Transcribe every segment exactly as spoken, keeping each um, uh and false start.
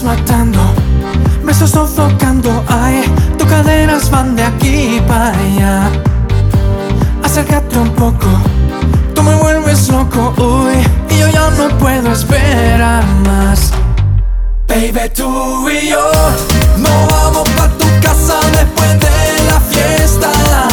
matando, me estás sofocando, ay, tus caderas van de aquí para allá. Acércate un poco, tú me vuelves loco, uy, y yo ya no puedo esperar más. Baby, tú y yo nos vamos pa' tu casa después de la fiesta.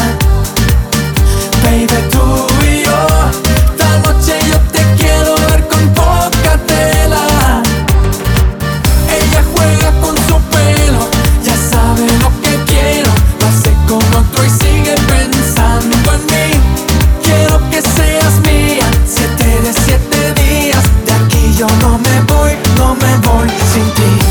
Baby, tú y yo, esta noche yo te quiero ver con poca tela. Ella juega con su pelo, ya sabe lo que quiero. Lo hace con otro y sigue pensando en mí. Quiero que seas mía, siete de siete días. De aquí yo no me voy, no me voy sin ti.